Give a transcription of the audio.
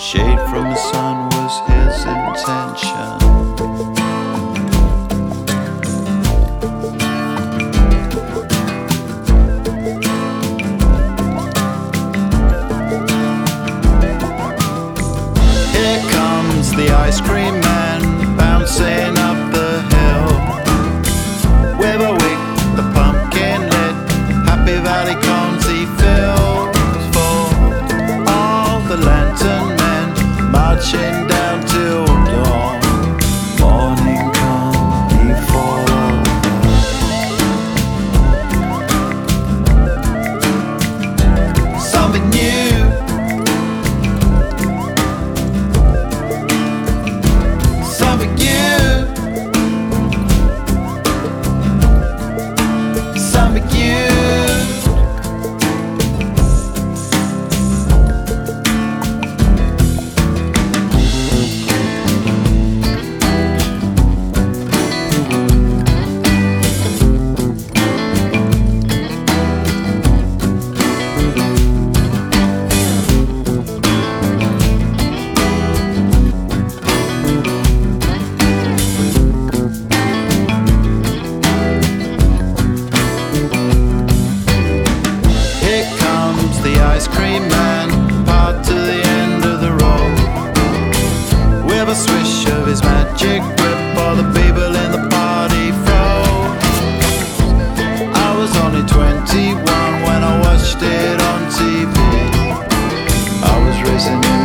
Shade from the sun was his intention. Here comes the ice cream man bouncing up the hill with a wick, the pumpkin lit, Happy Valley cones he fills for all the lantern men marching down till dawn. Morning come, he follows something new. Something new. Something new. The ice cream man part to the end of the road with a swish of his magic whip. All the people in the party froze. I was only 21 when I watched it on TV. I was racing